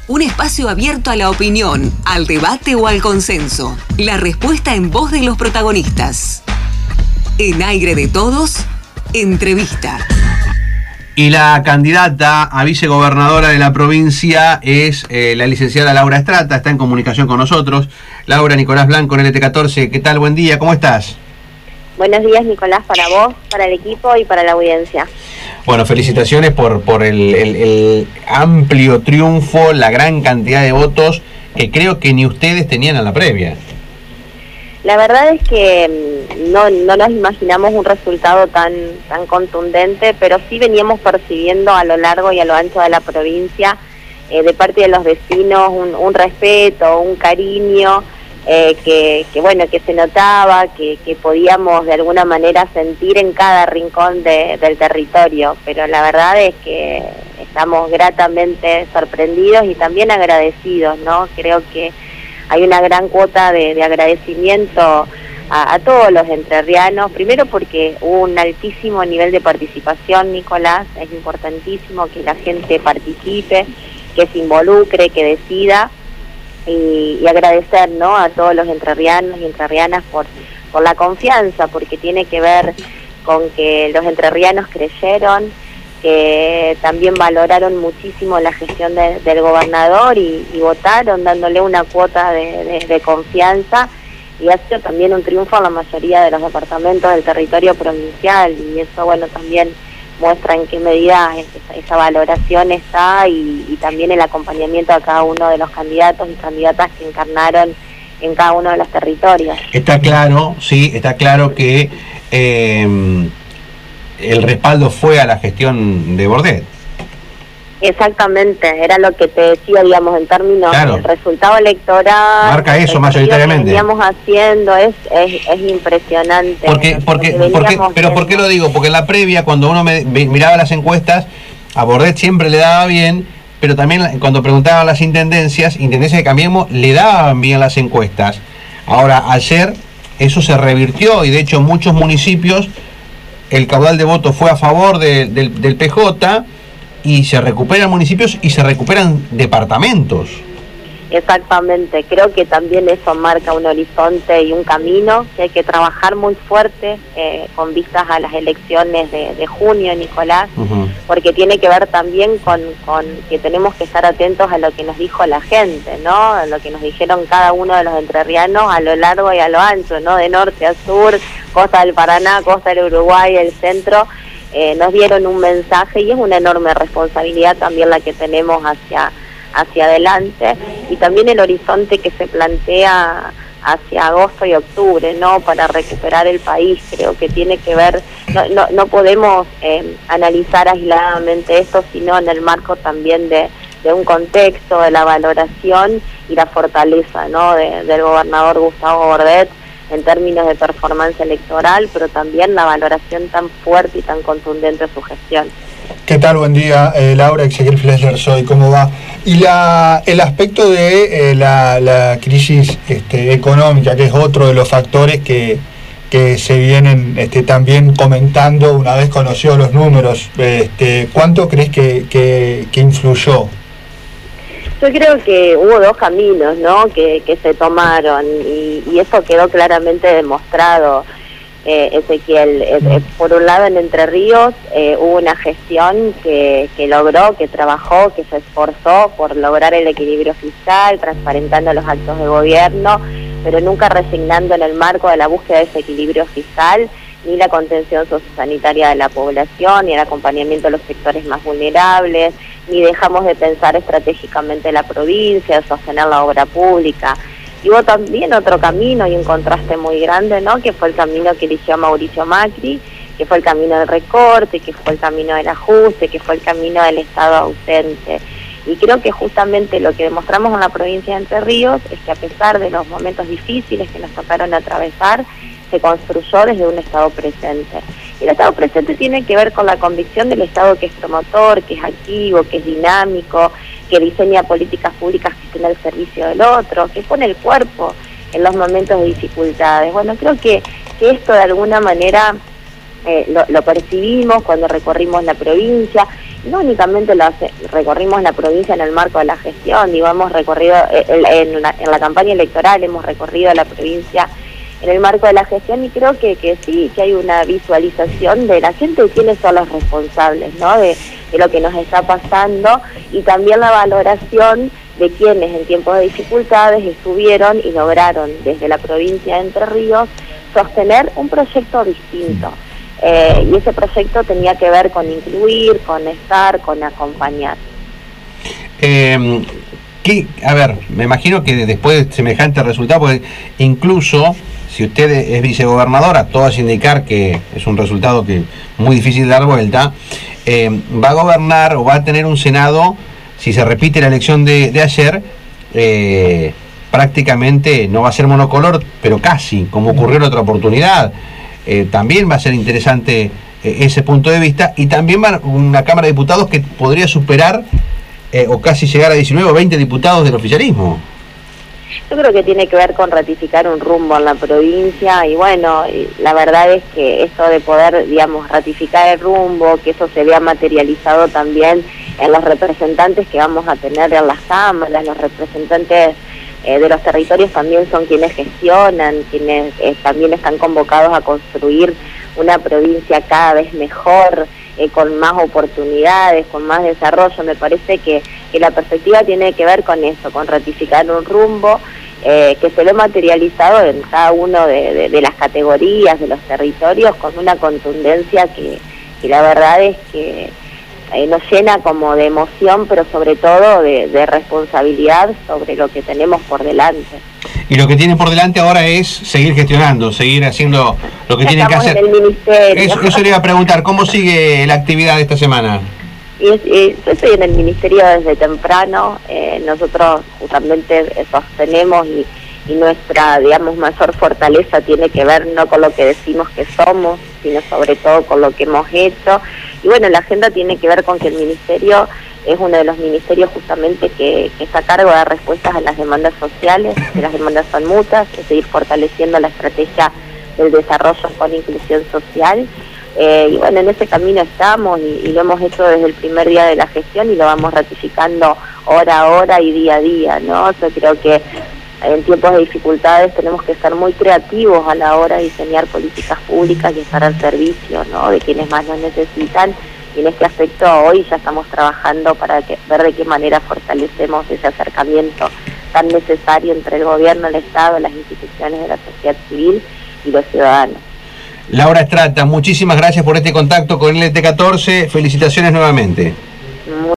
Un espacio abierto a la opinión, al debate o al consenso. La respuesta en voz de los protagonistas. En Aire de Todos, entrevista. Y la candidata a vicegobernadora de la provincia es la licenciada Laura Estrata, está en comunicación con nosotros. Laura, Nicolás Blanco en LT14, ¿qué tal? Buen día, ¿cómo estás? Buenos días, Nicolás, para vos, para el equipo y para la audiencia. Bueno, felicitaciones por el amplio triunfo, la gran cantidad de votos que creo que ni ustedes tenían en la previa. La verdad es que no nos imaginamos un resultado tan contundente, pero sí veníamos percibiendo a lo largo y a lo ancho de la provincia, de parte de los vecinos, un respeto, un cariño, que se notaba, que podíamos de alguna manera sentir en cada rincón del territorio, pero la verdad es que estamos gratamente sorprendidos y también agradecidos, ¿no? Creo que hay una gran cuota de agradecimiento a todos los entrerrianos, primero porque hubo un altísimo nivel de participación, Nicolás, es importantísimo que la gente participe, que se involucre, que decida, y agradecer, ¿no?, a todos los entrerrianos y entrerrianas por la confianza, porque tiene que ver con que los entrerrianos creyeron, que también valoraron muchísimo la gestión del gobernador y votaron dándole una cuota de confianza, y ha sido también un triunfo en la mayoría de los departamentos del territorio provincial, y eso, bueno, también muestra en qué medida esa valoración está y también el acompañamiento a cada uno de los candidatos y candidatas que encarnaron en cada uno de los territorios. Está claro, sí, está claro que el respaldo fue a la gestión de Bordet. Exactamente, era lo que te decía, digamos, en términos del resultado electoral. Marca eso mayoritariamente. Lo que veníamos haciendo es impresionante. Pero ¿por qué lo digo? Porque en la previa, cuando uno miraba las encuestas, a Bordet siempre le daba bien, pero también cuando preguntaban las intendencias de Cambiemos, le daban bien las encuestas. Ahora, ayer eso se revirtió y de hecho en muchos municipios el caudal de votos fue a favor del PJ, y se recuperan municipios y se recuperan departamentos. Exactamente, creo que también eso marca un horizonte y un camino que hay que trabajar muy fuerte con vistas a las elecciones de junio, Nicolás, porque tiene que ver también con que tenemos que estar atentos a lo que nos dijo la gente, ¿no? A lo que nos dijeron cada uno de los entrerrianos a lo largo y a lo ancho, ¿no? De norte a sur, costa del Paraná, costa del Uruguay, el centro. Nos dieron un mensaje y es una enorme responsabilidad también la que tenemos hacia adelante, y también el horizonte que se plantea hacia agosto y octubre, ¿no?, para recuperar el país. Creo que tiene que ver, no podemos analizar aisladamente esto, sino en el marco también de un contexto, de la valoración y la fortaleza, ¿no?, del gobernador Gustavo Bordet en términos de performance electoral, pero también la valoración tan fuerte y tan contundente de su gestión. ¿Qué tal? Buen día, Laura. Ezequiel Flesler soy. ¿Cómo va? Y el aspecto de la crisis económica, que es otro de los factores que se vienen también comentando una vez conocidos los números. ¿Cuánto crees que influyó? Yo creo que hubo dos caminos, ¿no?, que se tomaron y eso quedó claramente demostrado, Ezequiel. Por un lado, en Entre Ríos hubo una gestión que logró, que trabajó, que se esforzó por lograr el equilibrio fiscal, transparentando los actos de gobierno, pero nunca resignando en el marco de la búsqueda de ese equilibrio fiscal ni la contención sociosanitaria de la población, ni el acompañamiento de los sectores más vulnerables, ni dejamos de pensar estratégicamente la provincia, de sostener la obra pública. Y hubo también otro camino y un contraste muy grande, ¿no?, que fue el camino que eligió Mauricio Macri, que fue el camino del recorte, que fue el camino del ajuste, que fue el camino del Estado ausente. Y creo que justamente lo que demostramos en la provincia de Entre Ríos es que a pesar de los momentos difíciles que nos tocaron atravesar, se construyó desde un Estado presente. Y el Estado presente tiene que ver con la convicción del Estado que es promotor, que es activo, que es dinámico, que diseña políticas públicas que estén al servicio del otro, que pone el cuerpo en los momentos de dificultades. Bueno, creo que esto de alguna manera lo percibimos cuando recorrimos la provincia no únicamente recorrimos la provincia en el marco de la gestión, digo, hemos recorrido en la campaña electoral, hemos recorrido la provincia en el marco de la gestión, y creo que sí, que hay una visualización de la gente de quiénes son los responsables, ¿no? De lo que nos está pasando, y también la valoración de quienes en tiempos de dificultades estuvieron y lograron desde la provincia de Entre Ríos sostener un proyecto distinto. Y ese proyecto tenía que ver con incluir, con estar, con acompañar. A ver, me imagino que después de semejante resultado, porque incluso si usted es vicegobernadora, todo hace indicar que es un resultado que muy difícil de dar vuelta, va a gobernar o va a tener un Senado, si se repite la elección de ayer, prácticamente no va a ser monocolor, pero casi, como ocurrió en otra oportunidad. También va a ser interesante ese punto de vista, y también va una Cámara de Diputados que podría superar o casi llegar a 19 o 20 diputados del oficialismo. Yo creo que tiene que ver con ratificar un rumbo en la provincia, y bueno, la verdad es que esto de poder, digamos, ratificar el rumbo, que eso se vea materializado también en los representantes que vamos a tener en las cámaras, los representantes de los territorios también son quienes gestionan, quienes también están convocados a construir una provincia cada vez mejor, con más oportunidades, con más desarrollo. Me parece que la perspectiva tiene que ver con eso, con ratificar un rumbo que se ve materializado en cada uno de las categorías, de los territorios, con una contundencia que la verdad es que nos llena como de emoción, pero sobre todo de responsabilidad sobre lo que tenemos por delante. Y lo que tienen por delante ahora es seguir gestionando, seguir haciendo lo que tienen que hacer. En el ministerio. Eso le iba a preguntar, ¿cómo sigue la actividad de esta semana? Yo estoy en el ministerio desde temprano. Nosotros justamente sostenemos y nuestra, digamos, mayor fortaleza tiene que ver no con lo que decimos que somos, sino sobre todo con lo que hemos hecho. Y bueno, la agenda tiene que ver con que el ministerio es uno de los ministerios justamente que está a cargo de dar respuestas a las demandas sociales, que las demandas son muchas, es seguir fortaleciendo la estrategia del desarrollo con inclusión social. Y bueno, en ese camino estamos y lo hemos hecho desde el primer día de la gestión y lo vamos ratificando hora a hora y día a día, ¿no? Yo creo que en tiempos de dificultades tenemos que ser muy creativos a la hora de diseñar políticas públicas y estar al servicio, ¿no?, de quienes más lo necesitan. Y en este aspecto hoy ya estamos trabajando para ver de qué manera fortalecemos ese acercamiento tan necesario entre el gobierno, el Estado, las instituciones de la sociedad civil y los ciudadanos. Laura Estrata, muchísimas gracias por este contacto con el LT14. Felicitaciones nuevamente.